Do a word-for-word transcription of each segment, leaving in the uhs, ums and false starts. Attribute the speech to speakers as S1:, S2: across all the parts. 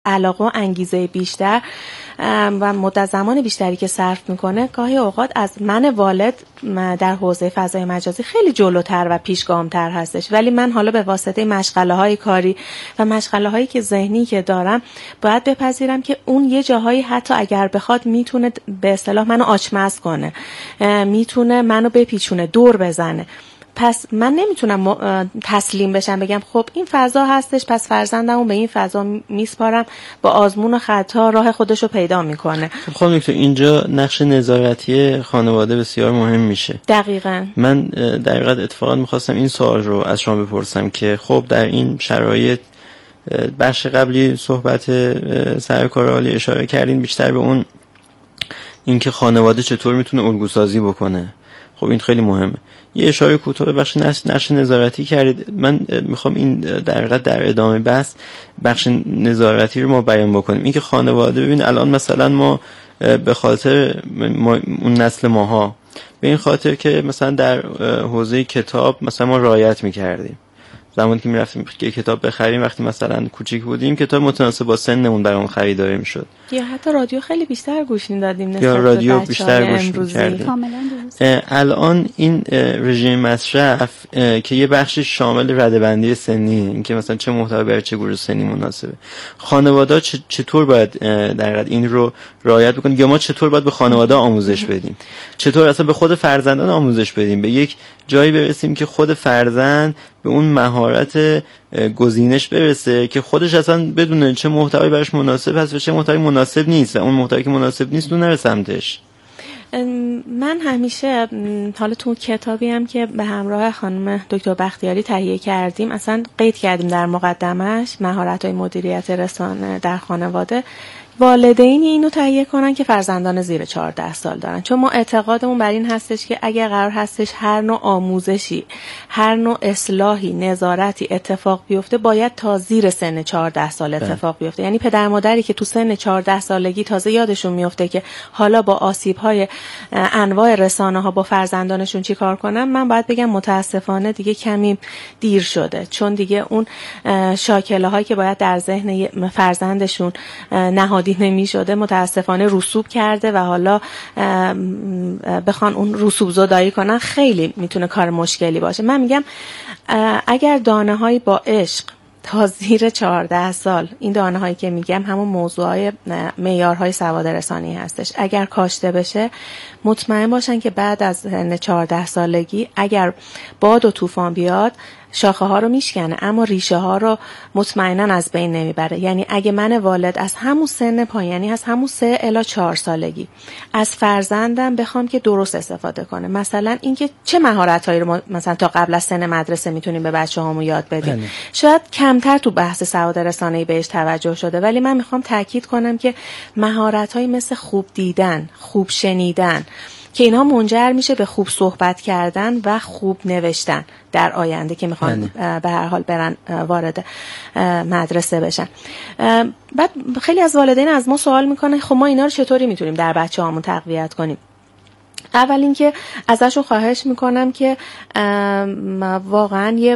S1: علاقه و انگیزه بیشتر و مدت زمان بیشتری که صرف میکنه، گاهی اوقات از من والد در حوزه فضای مجازی خیلی جلوتر و پیشگامتر هستش. ولی من حالا به واسطه مشغله های کاری و مشغله هایی که ذهنی که دارم باید بپذیرم که اون یه جاهایی حتی اگر بخواد میتونه به اصطلاح منو آچمز کنه، میتونه منو بپیچونه، دور بزنه. پس من نمیتونم تسلیم بشم بگم خب این فضا هستش پس فرزندمو به این فضا میسپارم، با آزمون و خطا راه خودشو پیدا میکنه.
S2: خب خانم دکتر، اینجا نقش نظارتی خانواده بسیار مهم میشه.
S1: دقیقاً.
S2: من دقیقاً اتفاقا میخواستم این سوال رو از شما بپرسم که خب در این شرایط، بخش قبلی صحبت سرکار عالی اشاره کردین بیشتر به اون اینکه خانواده چطور میتونه الگوسازی بکنه. خب این خیلی مهمه. یه اشاره کوتاه به بخش نقش نظارتی کردید. من میخوام این در حقیقت در ادامه بحث بخش نظارتی رو ما بیان بکنیم. اینکه خانواده، ببین الان مثلا ما به خاطر ما اون نسل ماها، به این خاطر که مثلا در حوزه کتاب مثلا ما رعایت میکردیم. زمانی که میرفتیم که کتاب بخریم وقتی مثلا کوچیک بودیم، کتاب متناسب با سنمون برامون خریداری میشد.
S1: یا حتی رادیو خیلی بیشتر گوش میدادیم نسبت
S2: یا رادیو
S1: به
S2: بیشتر گوش میکردیم.
S3: کاملا درست.
S2: الان این رژیم مصرف که یه بخشی شامل رده‌بندی سنی، این که مثلا چه محتوی برای چه گروه سنی مناسبه، خانواده چطور باید در حقیقت این رو رعایت بکنن، یا ما چطور باید به خانواده آموزش بدیم، چطور اصلا به خود فرزندان آموزش بدیم، به یک جایی برسیم که خود فرزند به اون مهارت گزینش برسه که خودش اصلا بدونه چه محتوی براش مناسب هست و چه محتوی مناسب نیست، و اون محتوی که مناسب نیست اون نره سمتش.
S1: من همیشه حالا تو کتابی هم که به همراه خانم دکتر بختیاری تهیه کردیم اصلا قید کردیم در مقدمش مهارت‌های مدیریت رسانه در خانواده، والدینی اینو تهیه کنن که فرزندان زیر چهارده سال دارن، چون ما اعتقادمون بر این هستش که اگر قرار هستش هر نوع آموزشی، هر نوع اصلاحی، نظارتی اتفاق بیفته باید تا زیر سن چهارده سال اتفاق بیفته. یعنی پدر مادری که تو سن چهارده سالگی تازه یادشون میفته که حالا با آسیب‌های انواع رسانه‌ها با فرزندانشون چی کار کنن، من باید بگم متاسفانه دیگه کمی دیر شده، چون دیگه اون شاکله‌هایی که باید در ذهن فرزندشون نهادی نمی شده متاسفانه رسوب کرده و حالا بخوان اون رسوب زدایی کنن خیلی میتونه کار مشکلی باشه. من میگم اگر دانه هایی با عشق تا زیر چهارده سال، این دانه هایی که میگم همون موضوعهای معیارهای سواد رسانی هستش، اگر کاشته بشه مطمئن باشن که بعد از چهارده سالگی اگر باد و طوفان بیاد شاخه ها رو میشکنه اما ریشه ها رو مطمئنا از بین نمیبره. یعنی اگه من والد از همون سن پایانی، از همون سه الی چهار سالگی از فرزندم بخوام که درست استفاده کنه، مثلا اینکه چه مهارت هایی رو مثلا تا قبل از سن مدرسه میتونیم به بچه هامون یاد بدیم، بله. شاید کمتر تو بحث سواد رسانه‌ای بهش توجه شده، ولی من میخوام تاکید کنم که مهارت هایی مثل خوب دیدن، خوب شنیدن، که اینها منجر میشه به خوب صحبت کردن و خوب نوشتن در آینده که میخوان به هر حال برن وارد مدرسه بشن. بعد خیلی از والدین از ما سوال میکنن خب ما اینا رو چطوری میتونیم در بچه هامون تقویت کنیم؟ اول اینکه ازشون خواهش میکنم که واقعا یه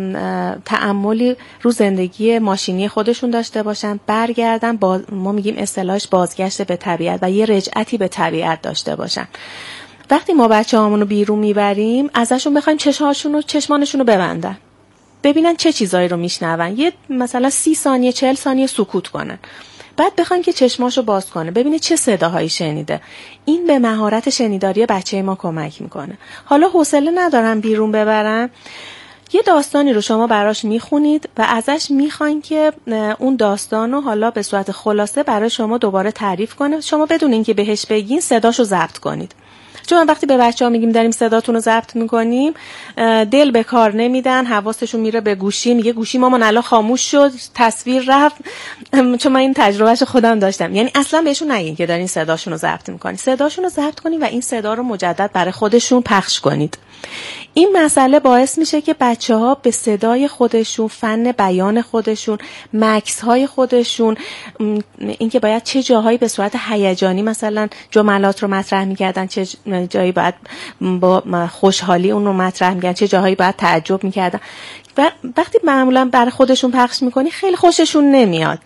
S1: تأملی رو زندگی ماشینی خودشون داشته باشن، برگردن، باز ما میگیم اصطلاحش بازگشت به طبیعت و یه رجعتی به طبیعت داشته باشن. وقتی ما بچه هامون رو بیرون میبریم ازشون بخوایم چشمانشون رو چشمانشون رو ببندن، ببینن چه چیزایی رو میشنون، یه مثلا سی ثانیه چهل ثانیه سکوت کنن، بعد بخوایم که چشماشو باز کنه ببینه چه صداهایی شنیده. این به مهارت شنیداری بچه ما کمک میکنه. حالا حوصله ندارم بیرون ببرم، یه داستانی رو شما براش میخونید و ازش میخواین که اون داستانو حالا به صورت خلاصه برای شما دوباره تعریف کنه، شما بدون اینکه بهش بگین صداشو ضبط کنید. چون وقتی به بچه‌ها میگیم داریم صداتون رو ضبط میکنیم دل به کار نمیدن، حواسشون میره به گوشی، میگه گوشی مامان الان خاموش شد، تصویر رفت. چون من این تجربهش خودم داشتم. یعنی اصلا بهشون نگین که دارین صداشون رو ضبط میکنید، صداشون رو ضبط کنید و این صدا رو مجدد برای خودشون پخش کنید. این مسئله باعث میشه که بچه‌ها به صدای خودشون، فن بیان خودشون، مکس های خودشون، اینکه باید چه جاهایی به صورت هیجانی مثلا جملات رو مطرح میکردن، چه جایی باید با خوشحالی اون رو مطرح میکردن، چه جاهایی باید تعجب میکردن. و وقتی معمولا برای خودشون پخش میکنی خیلی خوششون نمیاد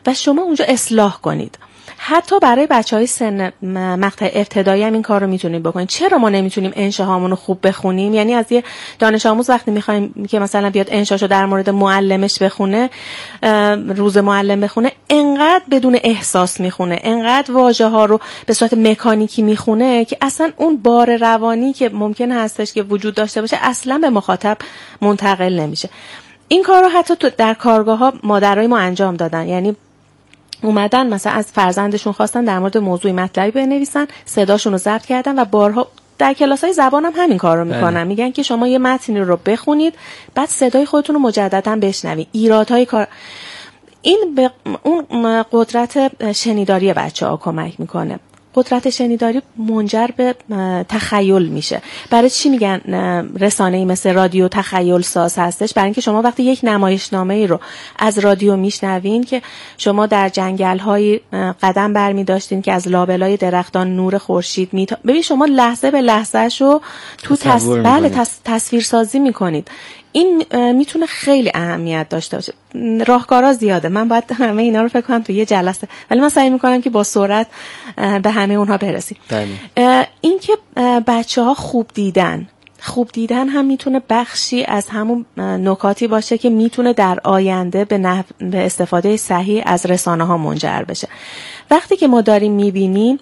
S1: و شما اونجا اصلاح کنید. حتی برای بچهای سن مقطع ابتدایی هم این کار رو میتونید بکنید. چرا ما نمیتونیم انشاهامون رو خوب بخونیم؟ یعنی از یه دانش آموز وقتی میخوایم که مثلا بیاد انشاشو در مورد معلمش بخونه، روز معلم بخونه، انقدر بدون احساس میخونه، انقدر واژه ها رو به صورت مکانیکی میخونه که اصلا اون بار روانی که ممکن هستش که وجود داشته باشه اصلا به مخاطب منتقل نمیشه. این کار رو حتی در کارگاه ها مادرای ما انجام دادن. یعنی اومدن مثلا از فرزندشون خواستن در مورد موضوعی مطلبی بنویسن، صداشون رو ضبط کردن و بارها در کلاس‌های زبان هم همین کار رو میکنن. میگن که شما یه متنی رو بخونید، بعد صدای خودتون رو مجددا بشنوید. ایرادهای کار این به اون قدرت شنیداری بچه‌ها کمک میکنه. قدرت شنیداری منجر به تخیل میشه. برای چی میگن رسانه‌ای مثل رادیو تخیل ساز هستش؟ برای اینکه شما وقتی یک نمایشنامه‌ای رو از رادیو میشنوین که شما در جنگل‌های قدم برمی داشتین که از لابلای درختان نور خورشید می ببین شما لحظه به لحظه‌شو تو تص... بله تص... تصویر سازی میکنید. این میتونه خیلی اهمیت داشته باشه. راهکارا زیاده، من باید همه اینا رو فکر کنم تو یه جلسه، ولی من سعی میکنم که با سرعت به همه اونها برسیم. این که بچه‌ها خوب دیدن خوب دیدن هم میتونه بخشی از همون نکاتی باشه که میتونه در آینده به, نف... به استفاده صحیح از رسانه ها منجر بشه. وقتی که ما داریم میبینیم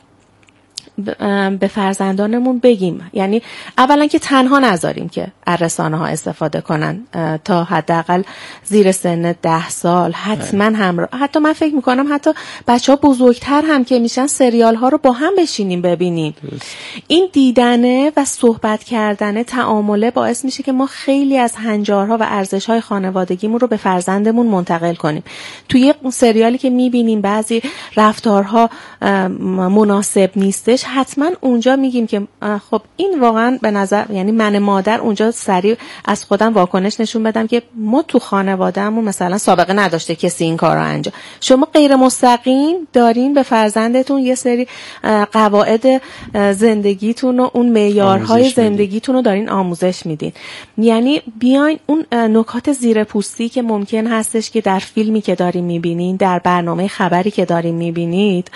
S1: به فرزندانمون بگیم، یعنی اولا که تنها نذاریم که از رسانه ها استفاده کنن تا حداقل زیر سن ده سال حتما همراه. حتی من فکر میکنم حتی بچه ها بزرگتر هم که میشن سریال ها رو با هم بشینیم ببینیم. این دیدنه و صحبت کردنه، تعامله باعث میشه که ما خیلی از هنجارها و ارزش‌های خانوادگیمون رو به فرزندمون منتقل کنیم. توی سریالی که میبینیم بعضی رفتارها مناسب نیستش، حتما اونجا میگیم که خب این واقعا به نظر، یعنی من مادر اونجا سریع از خودم واکنش نشون بدم که ما تو خانوادهمون مثلا سابقه نداشته کسی این کار رو انجام. شما غیر مستقیم دارین به فرزندتون یه سری قواعد زندگیتون و اون معیارهای زندگیتون رو دارین آموزش میدین. یعنی بیاین اون نکات زیر پوستی که ممکن هستش که در فیلمی که دارین میبینین، در برنامه خبری که دارین میبینید،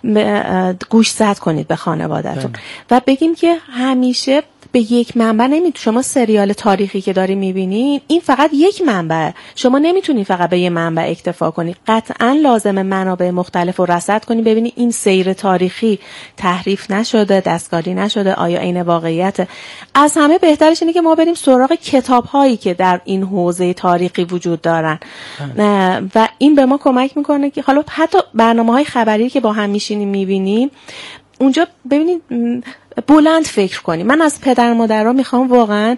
S1: گوش زد کنید به خانواده‌تون و بگیم که همیشه به یک منبع نمیتونید. شما سریال تاریخی که داری میبینید این فقط یک منبع، شما نمیتونید فقط به یک منبع اکتفا کنید. قطعا لازمه منابع مختلف رو رصد کنید ببینید این سیر تاریخی تحریف نشده، دستکاری نشده، آیا این واقعیت. از همه بهترش اینه که ما بریم سراغ کتاب‌هایی که در این حوزه تاریخی وجود دارن و این به ما کمک میکنه که حالا حتی برنامه‌های خبری که با هم میشینیم میبینیم اونجا ببینید بلند فکر کنیم. من از پدر مادرها میخوام واقعا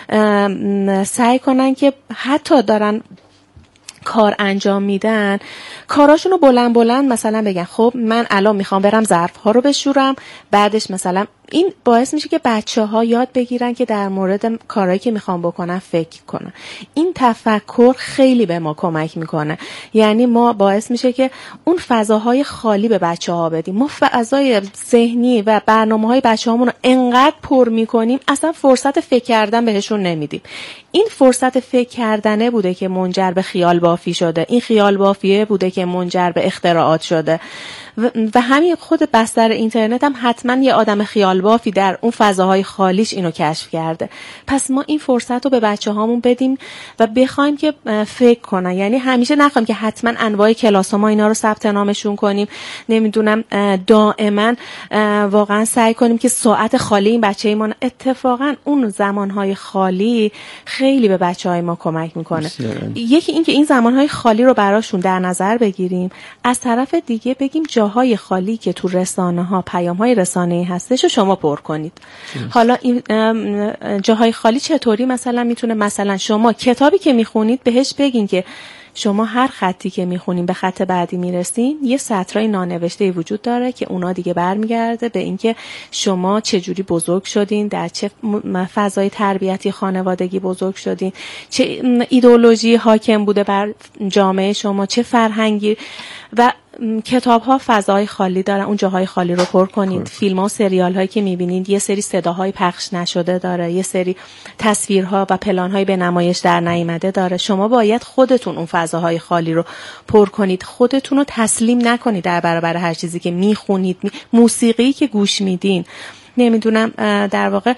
S1: سعی کنن که حتی دارن کار انجام میدن کاراشون رو بلند بلند مثلا بگن خب من الان میخوام برم ظرف ها رو بشورم، بعدش مثلا این باعث میشه که بچه ها یاد بگیرن که در مورد کارهایی که میخوام بکنن فکر کنن. این تفکر خیلی به ما کمک میکنه. یعنی ما باعث میشه که اون فضاهای خالی به بچه ها بدیم. ما فضای ذهنی و برنامه های بچه هامون رو انقدر پر میکنیم اصلا فرصت فکر کردن بهشون نمیدیم. این فرصت فکر کردنه بوده که منجر به خیال بافی شده. این خیال بافیه بوده که منجر به اختراعات شده و همین خود بستر اینترنت هم حتما یه آدم خیال بافی در اون فضاهای خالیش اینو کشف کرده. پس ما این فرصت رو به بچه هامون بدیم و بخوایم که فکر کنن. یعنی همیشه نخوایم که حتما انواع کلاس ها ما اینا رو ثبت نامشون کنیم، نمیدونم دائما واقعا سعی کنیم که ساعت خالی این بچه ایمان. اتفاقا اون زمانهای خالی خیلی به بچه های ما کمک میکنه. یکی این که این زمانهای خالی رو براشون در نظر بگیریم، از طرف دیگه بگیم جاهای خالی که تو رسانه ها پیام های رسانه‌ای هستش رو شما پر کنید. حالا این جاهای خالی چطوری مثلا میتونه، مثلا شما کتابی که میخونید بهش بگین که شما هر خطی که میخونین به خط بعدی میرسین یه سطرهای نانوشته وجود داره که اونا دیگه برمیگرده به اینکه شما چجوری بزرگ شدین، در چه فضای تربیتی خانوادگی بزرگ شدین، چه ایدئولوژی حاکم بوده بر جامعه شما، چه فرهنگی و کتاب ها فضای خالی دارن، اون جاهای خالی رو پر کنید. فیلم ها و سریال هایی که میبینید یه سری صداهای پخش نشده داره، یه سری تصویرها و پلان های به نمایش در نیامده داره. شما باید خودتون اون فضاهای خالی رو پر کنید، خودتون رو تسلیم نکنید در برابر هر چیزی که میخونید. می... موسیقی که گوش میدین، نمیدونم در واقع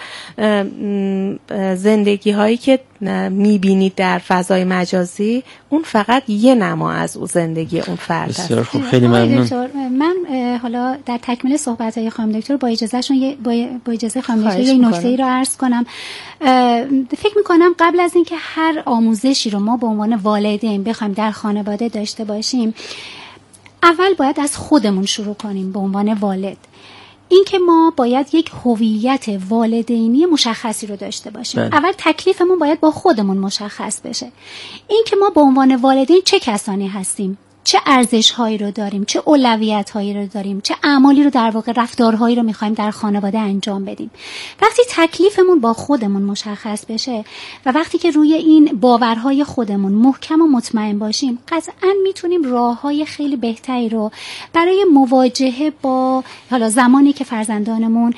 S1: زندگی هایی که میبینید در فضای مجازی، اون فقط یه نما از اون زندگی اون فرد است.
S2: بسیار خوب، خیلی ممنون.
S3: من حالا در تکمیل صحبت های خانم دکتر با اجازهشون با اجازه خانم دکتر یک نکته ای رو عرض کنم. فکر میکنم قبل از اینکه هر آموزشی رو ما به عنوان والدین بخوایم در خانواده داشته باشیم، اول باید از خودمون شروع کنیم به عنوان والد. این که ما باید یک هویت والدینی مشخصی رو داشته باشیم. بله. اول تکلیفمون باید با خودمون مشخص بشه. این که ما به عنوان والدین چه کسانی هستیم، چه ارزش‌هایی رو داریم، چه اولویت‌هایی رو داریم، چه اعمالی رو در واقع رفتارهایی رو می‌خوایم در خانواده انجام بدیم. وقتی تکلیفمون با خودمون مشخص بشه و وقتی که روی این باورهای خودمون محکم و مطمئن باشیم، قطعاً میتونیم راه‌های خیلی بهتری رو برای مواجهه با حالا زمانی که فرزندانمون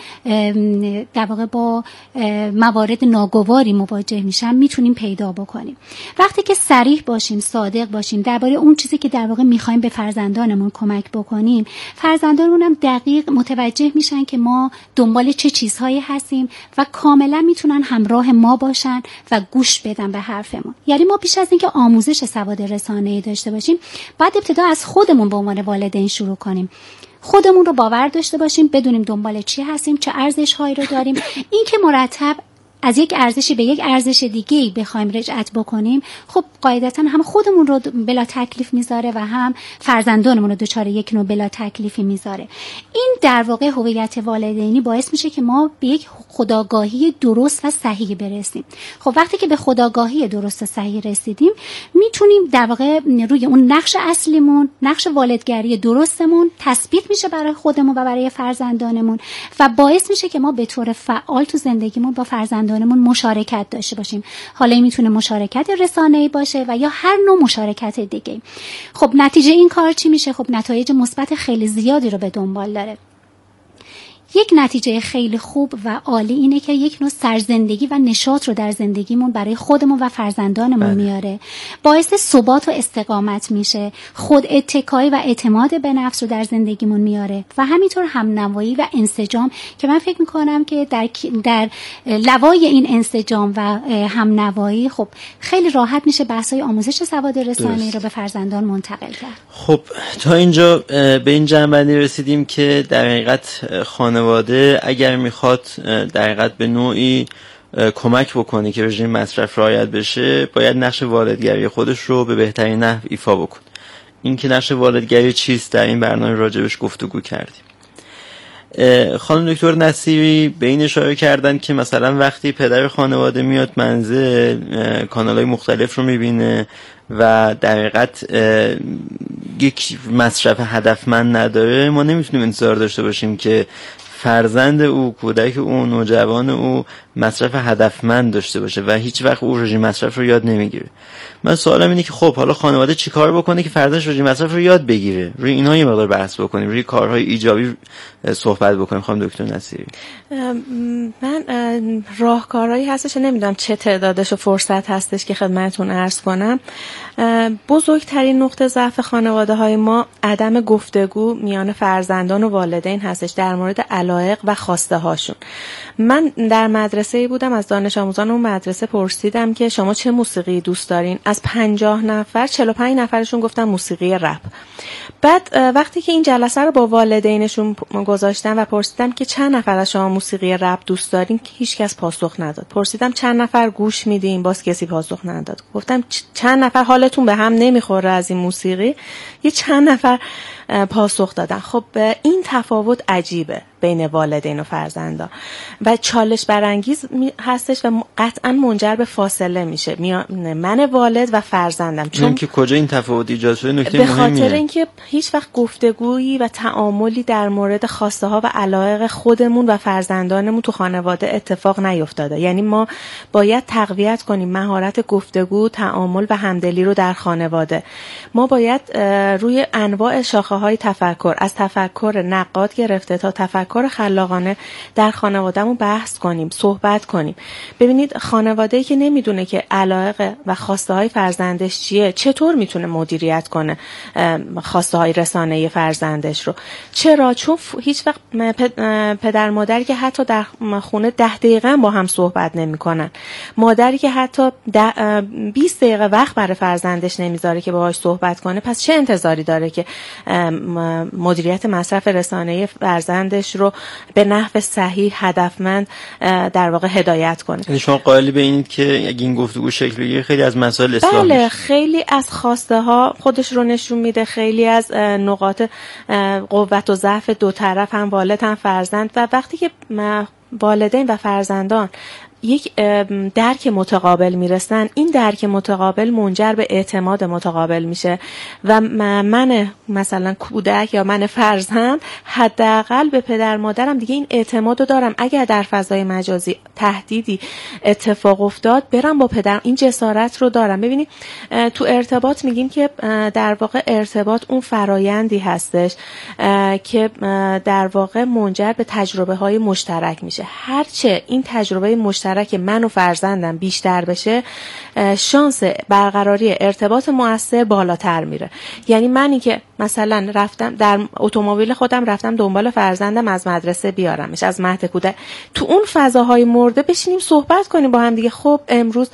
S3: در واقع با موارد ناگواری مواجه میشن میتونیم پیدا بکنیم. وقتی که صریح باشیم، صادق باشیم درباره اون چیزی که در واقع میخوایم به فرزندانمون کمک بکنیم، فرزندانمون هم دقیق متوجه میشن که ما دنبال چه چیزهایی هستیم و کاملا میتونن همراه ما باشن و گوش بدن به حرفمون. یعنی ما پیش از اینکه آموزش سواد رسانه‌ای داشته باشیم، باید ابتدا از خودمون به عنوان والدین شروع کنیم. خودمون رو باور داشته باشیم، بدونیم دنبال چی هستیم، چه ارزش‌هایی رو داریم. این که مرتب از یک ارزشی به یک ارزش دیگه‌ای بخوایم رجعت بکنیم، خب قاعدتاً هم خودمون رو بلا تکلیف میذاره و هم فرزندانمون رو دچار یک نوع بلا تکلیفی میذاره. این در واقع هویت والدینی باعث میشه که ما به یک خودآگاهی درست و صحیح برسیم. خب وقتی که به خودآگاهی درست و صحیح رسیدیم، میتونیم در واقع روی اون نقش اصلیمون، نقش والدگری درستمون تثبیت میشه برای خودمون و برای فرزندانمون و باعث میشه که ما به طور فعال تو زندگیمون با فرزندانمون مشارکت داشته باشیم. حالا این میتونه مشارکت رسانه‌ای باشه و یا هر نوع مشارکت دیگه. خب نتیجه این کار چی میشه؟ خب نتایج مثبت خیلی زیادی رو به دنبال داره. یک نتیجه خیلی خوب و عالی اینه که یک نوع سرزندگی و نشاط رو در زندگیمون برای خودمون و فرزندانمون میاره. باعث ثبات و استقامت میشه. خود اتکایی و اعتماد به نفس رو در زندگیمون میاره و همینطور همنوایی و انسجام که من فکر میکنم که در در لوای این انسجام و همنوایی خب خیلی راحت میشه بحث‌های آموزش سواد رسانه‌ای رو به فرزندان منتقل کرد.
S2: خب تا اینجا به این جنبندی رسیدیم که در حقیقت خانه خانواده اگر میخواد در حقیقت به نوعی کمک بکنه که رژیم مصرف رعایت بشه، باید نقش والدگری خودش رو به بهترین نحو ایفا بکنه. این که نقش والدگری چیست در این برنامه راجبش گفتگو کردیم. خانم دکتر نصیری به این اشاره کردن که مثلا وقتی پدر خانواده میاد منزل، کانال‌های مختلف رو میبینه و در حقیقت یک مصرف هدفمند نداره، ما نمیتونیم انتظار داشته باشیم که فرزند او، کودک او، نوجوان او مصرف هدفمند داشته باشه و هیچ وقت او رژیم مصرف رو یاد نمیگیره. من سوالم اینه که خب حالا خانواده چی کار بکنه که فرزندش رژیم مصرف رو یاد بگیره؟ روی اینا یه مقدار بحث بکنیم، روی کارهای ایجابی صحبت بکنیم. خانم دکتر نصیری،
S1: من راهکارهایی هستش، نمیدونم چه تعدادش و فرصت هستش که خدمتتون عرض کنم. بزرگترین نقطه ضعف خانواده های ما عدم گفتگو میان فرزندان و والدین هستش در مورد علایق و خواسته هاشون. من در مدرسه بودم، از دانش آموزان اون مدرسه پرسیدم که شما چه موسیقی دوست دارین؟ از پنجاه نفر چهل و پنج نفرشون گفتن موسیقی رپ. بعد وقتی که این جلسه رو با والدینشون گذاشتم و پرسیدم که چند نفر از شما موسیقی رپ دوست دارین، هیچ کس پاسخ نداد. پرسیدم چند نفر گوش میدین، باز کسی پاسخ نداد. گفتم چند نفر حالتون به هم نمیخوره از این موسیقی؟ یه چند نفر پاسخ دادن. خب این تفاوت عجیبه بین والدین و فرزندان و چالش برانگیز هستش و قطعا منجر به فاصله میشه من والد و فرزندم.
S2: چون که کجا این تفاوت ایجاد شده نکته مهمیه.
S1: به خاطر اینکه هیچ وقت گفتگویی و تعاملی در مورد خواسته ها و علایق خودمون و فرزندانمون تو خانواده اتفاق نیفتاده. یعنی ما باید تقویت کنیم مهارت گفتگو، تعامل و همدلی رو در خانواده. ما باید روی انواع شاخه های تفکر، از تفکر نقاد گرفته تا تفکر کار خلاقانه در خانوادهمون بحث کنیم، صحبت کنیم. ببینید خانواده‌ای که نمیدونه که علایق و خواسته های فرزندش چیه، چطور میتونه مدیریت کنه خواسته های رسانه‌ای فرزندش رو؟ چرا؟ چون هیچ وقت پدر مادری که حتی در خونه ده دقیقه با هم صحبت نمی‌کنن، مادری که حتی بیست دقیقه وقت برای فرزندش نمیذاره که باهاش صحبت کنه، پس چه انتظاری داره که مدیریت مصرف رسانه‌ای فرزندش رو به نحو صحیح، هدفمند در واقع هدایت کنه؟
S2: یعنی شما قائل به اینید که اگه این گفتگو شکل بگیره خیلی از مسائل اصلاح
S1: بله،
S2: میشه؟
S1: خیلی از خواسته ها خودش رو نشون میده، خیلی از نقاط قوت و ضعف دو طرف، هم والد هم فرزند. و وقتی که والدین و فرزندان یک درک متقابل میرسن، این درک متقابل منجر به اعتماد متقابل میشه و من مثلا کودک یا من فرزند حداقل به پدر مادرم دیگه این اعتماد رو دارم. اگر در فضای مجازی تهدیدی اتفاق افتاد، برم با پدرم، این جسارت رو دارم. ببینید تو ارتباط میگیم که در واقع ارتباط اون فرایندی هستش که در واقع منجر به تجربه های مشترک میشه. هرچه این تجربه مشترک که من و فرزندم بیشتر بشه، شانس برقراری ارتباط مؤثر بالاتر میره. یعنی منی که مثلا رفتم در اتومبیل خودم رفتم دنبال فرزندم از مدرسه بیارمش، از مهد کودک، تو اون فضاهای مرده بشینیم صحبت کنیم با هم دیگه. خب امروز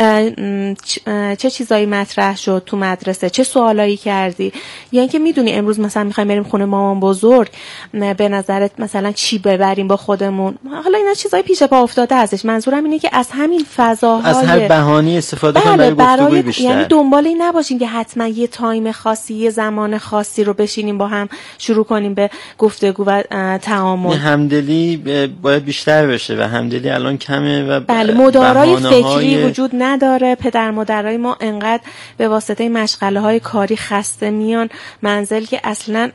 S1: چه چیزایی مطرح شد تو مدرسه، چه سوالایی کردی، یعنی که میدونی امروز مثلا میخوایم بریم خونه مامان بزرگ، به نظرت مثلا چی ببریم با خودمون؟ حالا اینا چیزای پیش پا افتاده ازش. منظورم اینه که از همین فضاهای،
S2: از هر بهانه‌ای استفاده کنیم برای گفتگوی بیشتر.
S1: یعنی دنبال این نباشیم که حتما یه تایم خاصی، یه زمان خاصی رو بشینیم با هم شروع کنیم به گفتگو و تعامل.
S2: همدلی باید بیشتر بشه و همدلی الان کمه و
S1: بله، مدارای فکری وجود نداره. پدر مادرای ما انقدر به واسطه مشغله‌های کاری خسته میان منزل که اصلا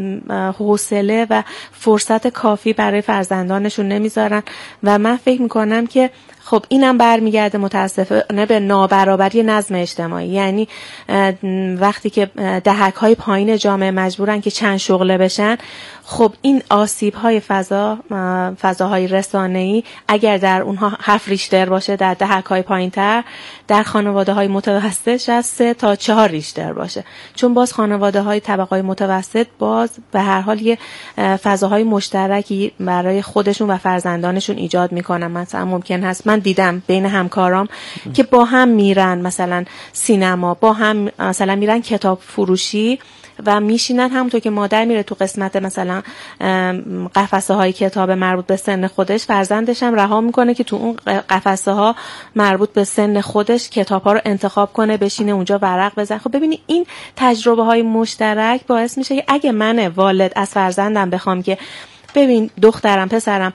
S1: حوصله و فرصت کافی برای فرزندانشون نمیذارن و من فکر میکنم که خب اینم برمیگرده متاسفانه به نابرابری نظم اجتماعی. یعنی وقتی که دهک‌های پایین جامعه مجبورن که چند شغله بشن، خب این آسیب‌های فضا فضاهای رسانه‌ای اگر در اونها هفت ریشتر باشه، در دهک‌های پایین‌تر در خانواده‌های متوسط از سه تا چهار ریشتر باشه. چون باز خانواده‌های طبقه‌های متوسط باز به هر حال یه فضاهای مشترکی برای خودشون و فرزندانشون ایجاد می‌کنن. مثلا ممکن هست من دیدم بین همکارام که با هم میرن مثلا سینما، با هم مثلا میرن کتاب فروشی و میشینن، همونطور که مادر میره تو قسمت مثلا قفسه های کتاب مربوط به سن خودش، فرزندش هم رها میکنه که تو اون قفسه ها مربوط به سن خودش کتاب ها رو انتخاب کنه، بشینه اونجا ورق بزنه. خب ببینید این تجربه های مشترک باعث میشه که اگه من والد از فرزندم بخوام که ببین دخترم، پسرم،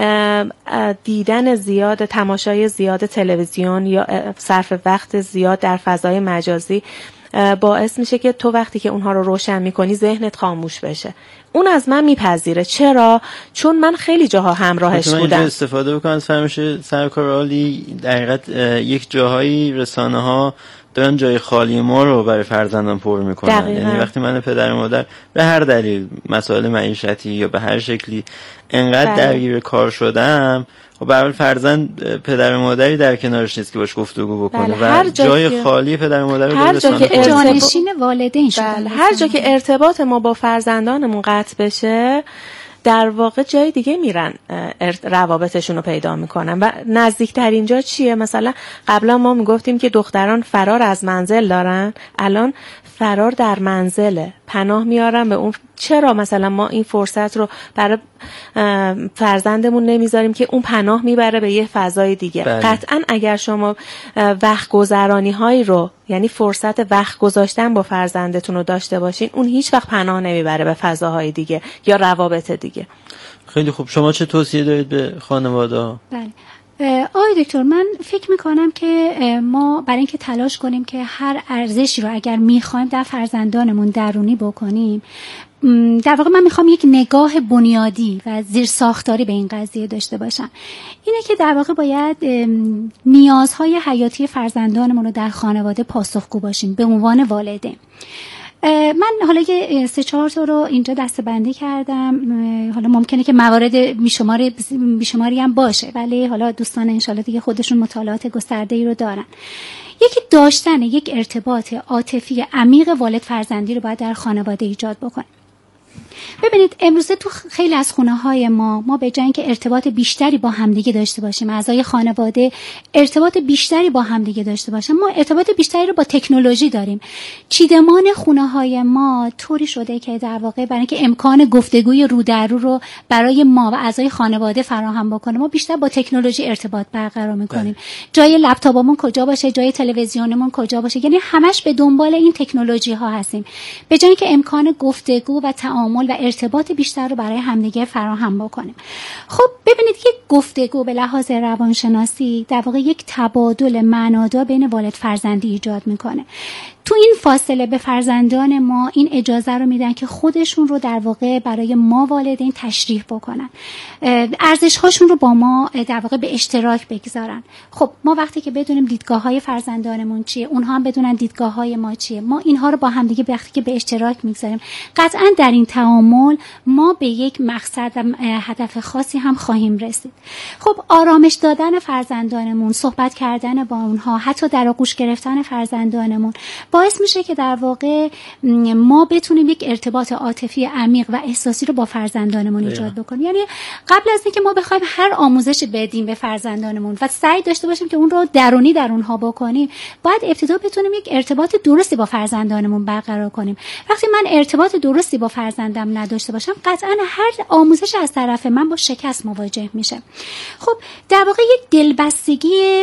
S1: دیدن زیاد، تماشای زیاد تلویزیون یا صرف وقت زیاد در فضای مجازی باعث میشه که تو وقتی که اونها رو روشن میکنی ذهنت خاموش بشه. اون از من میپذیره. چرا؟ چون من خیلی جاها همراهش بودم.
S2: من استفاده بکنم از فرمایش سرکار عالی، در حقیقت یک جاهایی رسانه ها دارن جای خالی ما رو برای فرزندان پر میکنن. دقیقا. یعنی وقتی من پدر و مادر به هر دلیل، مسائل معیشتی یا به هر شکلی انقدر درگیر کار شدم، و برای فرزند پدر و مادری در کنارش نیست که باش گفتگو بکنه. بله، و جای که خالی پدر و مادر رو
S3: هر جا که جانشین والدین شدن.
S1: بله، هر جا که ارتباط ما با فرزندانمون قطع بشه، در واقع جای دیگه میرن روابطشون رو پیدا میکنن. و نزدیکترین جا چیه؟ مثلا قبلا ما میگفتیم که دختران فرار از منزل دارن، الان فرار در منزله، پناه میارن به اون. چرا مثلا ما این فرصت رو برای فرزندمون نمیذاریم که اون پناه میبره به یه فضای دیگه؟ بله. قطعا اگر شما وقت گذرانی هایی رو، یعنی فرصت وقت گذاشتن با فرزندتون رو داشته باشین، اون هیچ وقت پناه نمیبره به فضاهای دیگه یا روابط دیگه.
S2: خیلی خوب. شما چه توصیه دارید به خانواده؟
S3: بله آقای دکتر، من فکر میکنم که ما برای اینکه تلاش کنیم که هر ارزشی رو اگر میخوایم در فرزندانمون درونی بکنیم، در واقع من میخوام یک نگاه بنیادی و زیرساختاری به این قضیه داشته باشم. اینه که در واقع باید نیازهای حیاتی فرزندانمون رو در خانواده پاسخگو باشیم به عنوان والدین. من حالا یه سه چهار تا رو اینجا دسته‌بندی کردم، حالا ممکنه که موارد بیشمار بیشماری هم باشه، ولی حالا دوستان انشالله دیگه خودشون مطالعات گسترده‌ای رو دارن. یکی داشتن یک ارتباط عاطفی عمیق والد فرزندی رو باید در خانواده ایجاد بکنیم. ببینید امروزه تو خیلی از خونه‌های ما ما به جای اینکه ارتباط بیشتری با همدیگه داشته باشیم، اعضای خانواده ارتباط بیشتری با همدیگه داشته باشن، ما ارتباط بیشتری رو با تکنولوژی داریم. چیدمان خونه‌های ما طوری شده که در واقع برای اینکه امکان گفتگوی رو در رو رو برای ما و اعضای خانواده فراهم بکنه، ما بیشتر با تکنولوژی ارتباط برقرار می‌کنیم. جای لپتاپمون کجا باشه، جای تلویزیونمون کجا باشه، یعنی همش به دنبال این تکنولوژی‌ها هستیم، به جای اینکه امکان گفتگو و تعامل و ارتباط بیشتر رو برای همدیگه فراهم بکنیم. خب ببینید، یک گفتگو به لحاظ روانشناسی در واقع یک تبادل معنادار بین والد فرزندی ایجاد میکنه. تو این فاصله به فرزندان ما این اجازه رو میدن که خودشون رو در واقع برای ما والدین تشریح بکنن، ارزش هاشون رو با ما در واقع به اشتراک بگذارن. خب ما وقتی که بدونیم دیدگاه های فرزندانمون چیه، اونها هم بدونن دیدگاه های ما چیه، ما اینها رو با هم دیگه وقتی که به اشتراک میگذاریم، قطعا در این تعامل ما به یک مقصد و هدف خاصی هم خواهیم رسید. خب آرامش دادن فرزندانمون، صحبت کردن با اونها، حتی در آغوش گرفتن فرزندانمون باعث میشه که در واقع ما بتونیم یک ارتباط عاطفی عمیق و احساسی رو با فرزندانمون ایجاد بکنیم. یعنی قبل از اینکه ما بخوایم هر آموزش بدیم به فرزندانمون و سعی داشته باشیم که اون رو درونی در اونها بکنیم، باید ابتدا بتونیم یک ارتباط درستی با فرزندانمون برقرار کنیم. وقتی من ارتباط درستی با فرزندم نداشته باشم، قطعا هر آموزش از طرف من با شکست مواجه میشه. خب در واقع یک دلبستگی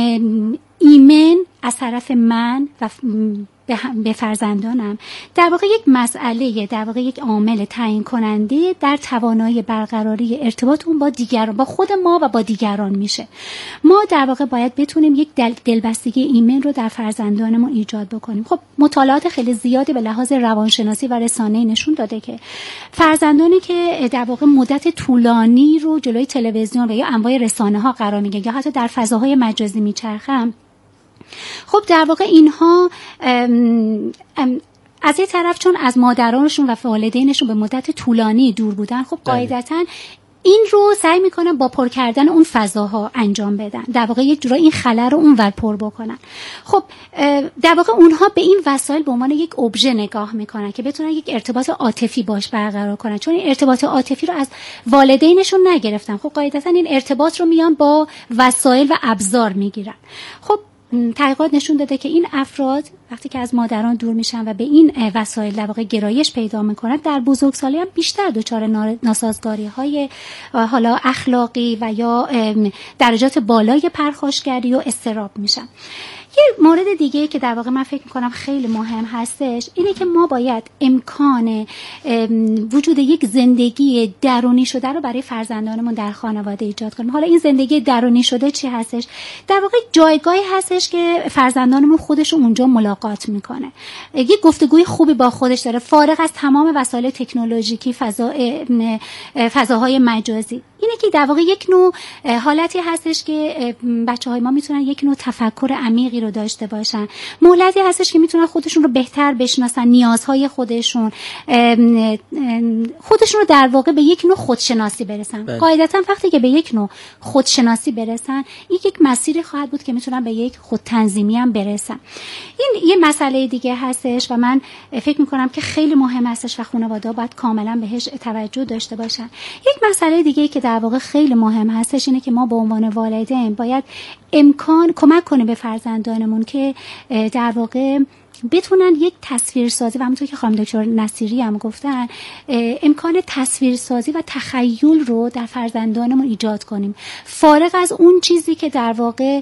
S3: ایمن از طرف من و به فرزندانم در واقع یک مسئله، در واقع یک عامل تعیین کننده در توانایی برقراری ارتباط اون با دیگران، با خود ما و با دیگران میشه. ما در واقع باید بتونیم یک دل دلبستگی ایمن رو در فرزندانمون ایجاد بکنیم. خب مطالعات خیلی زیادی به لحاظ روانشناسی و رسانه‌ای نشون داده که فرزندانی که در واقع مدت طولانی رو جلوی تلویزیون و یا انواع رسانه‌ها قرار میگیرن یا حتی در فضاهای مجازی میچرخن، خب در واقع اینها ام ام از یه طرف چون از مادرانشون و والدینشون به مدت طولانی دور بودن، خب قاعدتاً این رو سعی میکنن با پر کردن اون فضاها انجام بدن، در واقع یک جورایی این خلا رو اونور پر بکنن. خب در واقع اونها به این وسایل به عنوان یک ابژه نگاه میکنن که بتونن یک ارتباط عاطفی باش برقرار کنن، چون این ارتباط عاطفی رو از والدینشون نگرفتن. خب قاعدتاً این ارتباط رو میان با وسایل و ابزار میگیرن. خب تحقیقات نشون داده که این افراد وقتی که از مادران دور میشن و به این وسایل در واقع گرایش پیدا میکنن، در بزرگسالی هم بیشتر دچار ناسازگاری های حالا اخلاقی و یا درجات بالای پرخاشگری و اضطراب میشن. یه مورد دیگه که در واقع من فکر میکنم خیلی مهم هستش اینه که ما باید امکان وجود یک زندگی درونی شده رو برای فرزندانمون در خانواده ایجاد کنیم. حالا این زندگی درونی شده چی هستش؟ در واقع جایگاهی هستش که فرزندانمون خودشون اونجا ملاقات میکنه، یک گفتگوی خوبی با خودش داره، فارغ از تمام وسایل تکنولوژیکی، فضا فضاهای مجازی. اینه که در واقع یک نوع حالتی هستش که بچه‌های ما میتونن یک نوع تفکر عمیقی رو داشته باشن، مهلتی هستش که میتونن خودشون رو بهتر بشناسن، نیازهای خودشون خودشون رو در واقع به یک نوع خودشناسی برسن. بله. قاعدتا وقتی که به یک نوع خودشناسی برسن، این یک مسیری خواهد بود که میتونن به یک خودتنظیمی هم برسن. این یه مسئله دیگه هستش و من فکر میکنم که خیلی مهم هستش و خانواده‌ها باید کاملا بهش توجه داشته باشن. یک مسئله دیگه که در واقع خیلی مهم هستش اینه که ما به عنوان والدین باید امکان کمک کنیم به فرزندانمون که در واقع بتونن یک تصویرسازی و همونطور که خانم دکتر نصیری هم گفتن امکان تصویرسازی و تخیل رو در فرزندانمون ایجاد کنیم، فارغ از اون چیزی که در واقع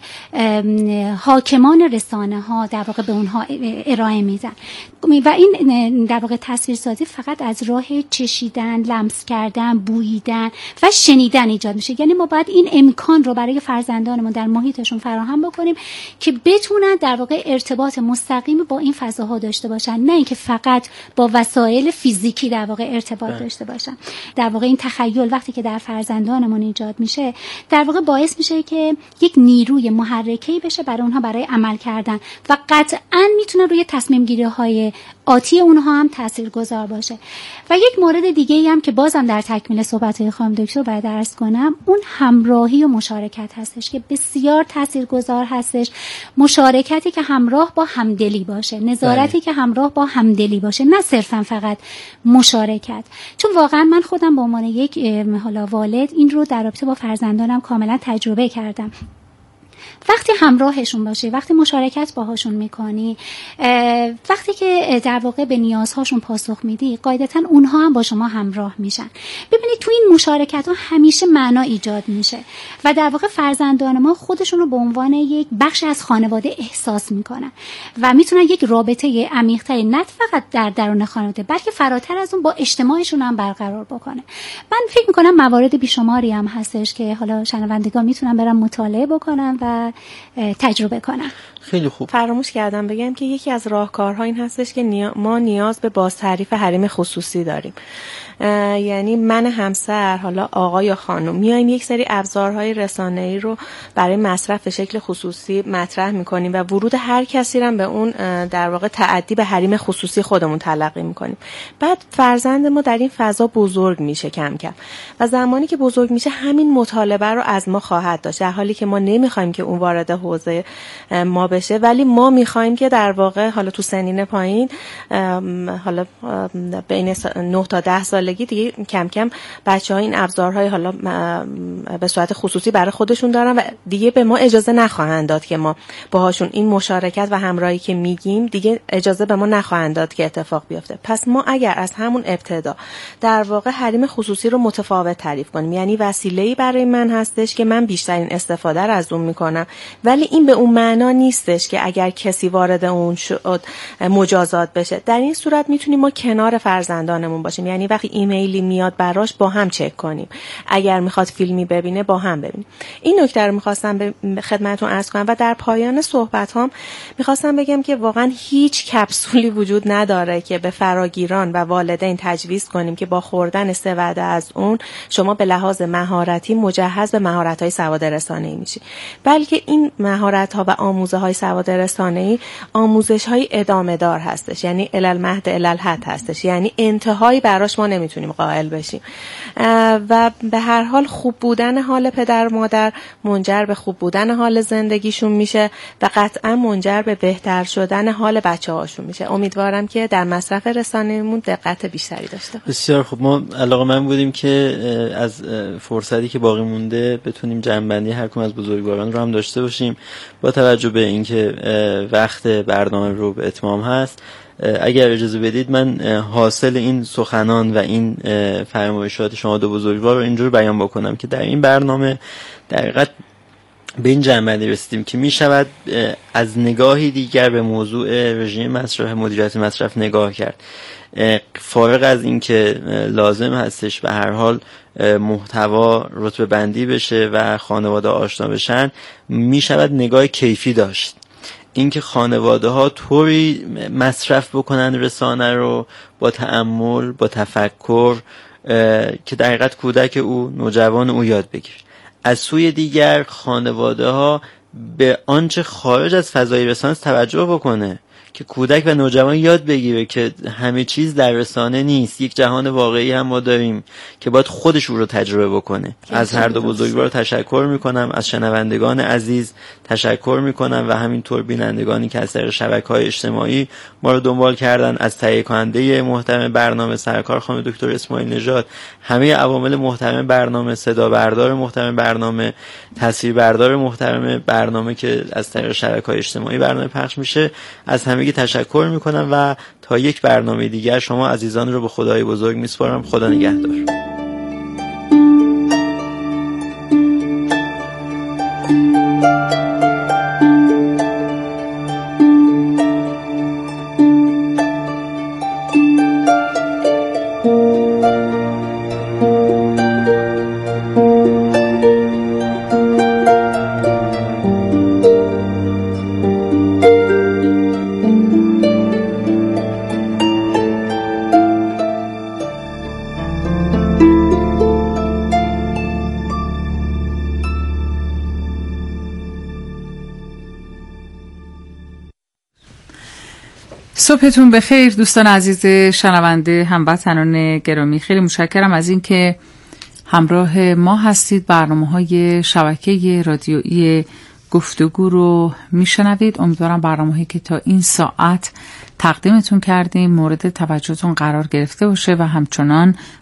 S3: حاکمان رسانه ها در واقع به اونها ارائه میدن. و این در واقع تصویرسازی فقط از راه چشیدن، لمس کردن، بوییدن و شنیدن ایجاد میشه. یعنی ما باید این امکان رو برای فرزندانمون در محیطشون فراهم بکنیم که بتونن در واقع ارتباط مستقیم با این فضاها داشته باشن، نه اینکه فقط با وسایل فیزیکی در واقع ارتباط ده. داشته باشن. در واقع این تخیل وقتی که در فرزندانمون ایجاد میشه در واقع باعث میشه که یک نیروی محرکه‌ای بشه برای اونها برای عمل کردن و قطعاً میتونه روی تصمیم گیری های آتی اونها هم تاثیرگذار باشه. و یک مورد دیگه ای هم که بازم در تکمیل صحبت‌های خانم دکتر باید عرض کنم، اون همراهی و مشارکت هستش که بسیار تاثیرگذار هستش. مشارکتی که همراه با همدلی باشه، نظارتی که همراه با همدلی باشه، نه صرفا فقط مشارکت. چون واقعا من خودم به عنوان یک حالا والد این رو در رابطه با فرزندانم کاملا تجربه کردم. وقتی همراهشون باشی، وقتی مشارکت باهاشون میکنی، وقتی که در واقع به نیازهاشون پاسخ میدی، قاعدتا اونها هم با شما همراه میشن. ببینید تو این مشارکت ها همیشه معنا ایجاد میشه و در واقع فرزندان ما خودشون رو به عنوان یک بخش از خانواده احساس میکنن و میتونن یک رابطه عمیق‌تری نه فقط در درون خانواده بلکه فراتر از اون با اجتماعشون هم برقرار بکنه. من فکر میکنم موارد بیشماری هم هستش که حالا شنوندگان میتونن برن مطالعه بکنن و تجربه کنم.
S2: خیلی خوب.
S1: فراموش کردم بگم که یکی از راهکارها این هستش که نیا... ما نیاز به بازتعریف حریم خصوصی داریم. یعنی من همسر، حالا آقا یا خانم، میایم یک سری ابزارهای رسانه‌ای رو برای مصرف به شکل خصوصی مطرح میکنیم و ورود هر کسی رو به اون در واقع تعدی به حریم خصوصی خودمون تلقی میکنیم. بعد فرزند ما در این فضا بزرگ میشه کم کم و زمانی که بزرگ میشه همین مطالبه رو از ما خواهد داشت، در حالی که ما نمیخوایم که اون وارد حوزه ما بشه، ولی ما میخوایم که در واقع حالا تو سنین پایین، حالا بین نه تا ده سال دیگه کم کم بچه‌ها این ابزارهای حالا به صورت خصوصی برای خودشون دارن و دیگه به ما اجازه نخواهند داد که ما باهاشون این مشارکت و همراهی که میگیم دیگه اجازه به ما نخواهند داد که اتفاق بیفته. پس ما اگر از همون ابتدا در واقع حریم خصوصی رو متفاوت تعریف کنیم، یعنی وسیله‌ای برای من هستش که من بیشترین استفاده رو از اون میکنم، ولی این به اون معنا نیستش که اگر کسی وارد اون شد مجازات بشه. در این صورت میتونیم ما کنار فرزندانمون باشیم، یعنی وقتی ایمیلی میاد براش با هم چک کنیم، اگر میخواد فیلمی ببینه با هم ببینیم. این نکته رو میخواستم به خدمتتون عرض کنم و در پایان صحبتام میخواستم بگم که واقعا هیچ کپسولی وجود نداره که به فراگیران و والدین تجویز کنیم که با خوردن سه وعده از اون شما به لحاظ مهارتی مجهز به مهارت‌های سواد رسانه‌ای میشی، بلکه این مهارت‌ها و آموزه‌های سواد رسانه‌ای آموزش‌های ادامه دار هستش، یعنی الالمهد الالحد هستش، یعنی انتهایی براش ما نمیتونیم قائل بشیم و به هر حال خوب بودن حال پدر و مادر منجر به خوب بودن حال زندگیشون میشه و قطعا منجر به بهتر شدن حال بچه‌هاشون میشه. امیدوارم که در مصرف رسانه‌مون دقت بیشتری داشته باشیم.
S2: بسیار خوب. ما علاقه‌مند بودیم که از فرصتی که باقی مونده بتونیم جمع‌بندی هر کدوم از بزرگواران رو هم داشته باشیم. با توجه به اینکه وقت برنامه رو به اتمام هست، اگر اجازه بدید من حاصل این سخنان و این فرمایشات شما دو بزرگوار رو اینجور بیان بکنم که در این برنامه در حقیقت به این جمع‌بندی رسیدیم که می شود از نگاهی دیگر به موضوع رژیم مصرف، مدیریت مصرف نگاه کرد. فارغ از این که لازم هستش به هر حال محتوا رتبه بندی بشه و خانواده آشنا بشن، می شود نگاه کیفی داشت. اینکه خانواده ها طوری مصرف بکنن رسانه رو با تأمل، با تفکر، که در حقیقت کودک او، نوجوان او یاد بگیره. از سوی دیگر خانواده ها به آنچه خارج از فضای رسانه توجه بکنه که کودک و نوجوان یاد بگیره که همه چیز در رسانه نیست، یک جهان واقعی هم ما داریم که باید خودش او رو تجربه بکنه. از هر دو بزرگوار تشکر میکنم، از شنوندگان عزیز تشکر میکنم و همینطور بینندگانی که از طریق شبکه‌های اجتماعی ما رو دنبال کردن، از تهیه کننده محترم برنامه سرکار خانم دکتر اسماعیل نژاد، همه عوامل محترم برنامه، صدا بردار محترم برنامه، تصویر بردار محترم برنامه که از طریق شبکه‌های اجتماعی برنامه پخش میشه، از همه همگی تشکر میکنم و تا یک برنامه دیگر شما عزیزان رو به خدای بزرگ میسپارم. خدا نگهدار.
S4: صبحتون بخیر دوستان عزیز شنونده هموطنان گرامی، خیلی متشکرم از این که همراه ما هستید. برنامه‌های شبکه رادیویی گفتگو رو میشنوید. امیدوارم برنامه‌هایی که تا این ساعت تقدیمتون کردیم مورد توجهتون قرار گرفته باشه و همچنان